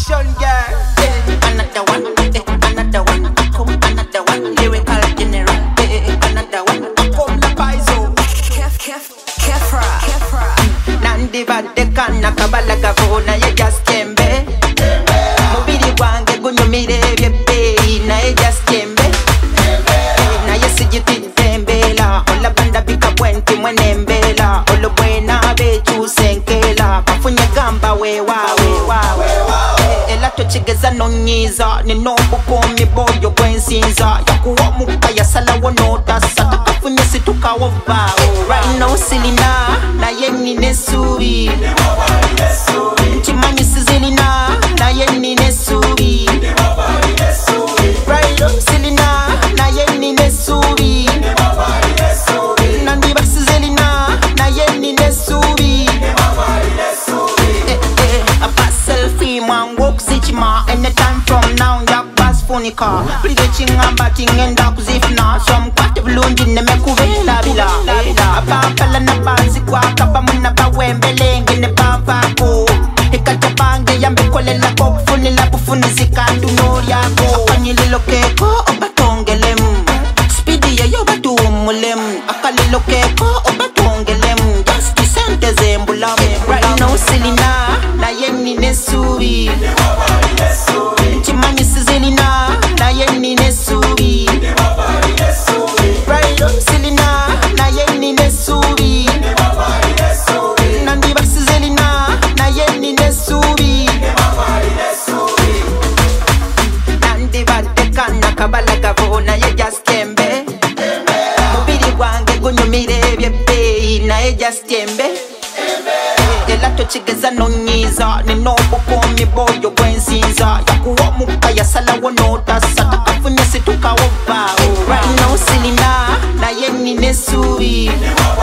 Action girl. Another one, another one, another one, lyrical general. Another one, Come la paizo. Kefra. Nandi badeka nakabala gavona ye just kembe. Mubiri wange gunyumire byebe na ye just kembe. Na ye sijititembela ola banda bika bwenti mwenembela olo bwena bechu senkela kafunya gamba wewa ela tochigeza nonyiza ni nobukomi boyo bwensinza yakuwa muka yasala wonota sata kafunya situka wova right now silina na yenni nesubi chimanyi sizilina na yenni nesubi right now silina na yenni nesubi nandi basizelina na yenni nesubi a pass selfie man walk sichima anytime from now ya pass funika pligeching ambating enda kuzifna some kwate bulungi nemekuvela bila abapala na bazi kwa kaba muna bawembelenge ne bavako ikatabange yambekolela kokufunila bufunizika nduno yako akanyililo keko obatongelem speedy ya yobatumulem akalilo keko obatongelem just isente zembulam right now silina na yenni nesubi chimanyi sizilina na yenni nesubi right now silina na yenni nesubi nandi basizelina na yenni nesubi nandi badeka nakabala gavona ye just kembe mubiri wange gunyumire byebe na ye just kembe ela tochigeza nonyiza ni nobukomi boyo bwensinza yakuwa muka yasala wonota sata kafunya situka wova right now silina na yenni nesubi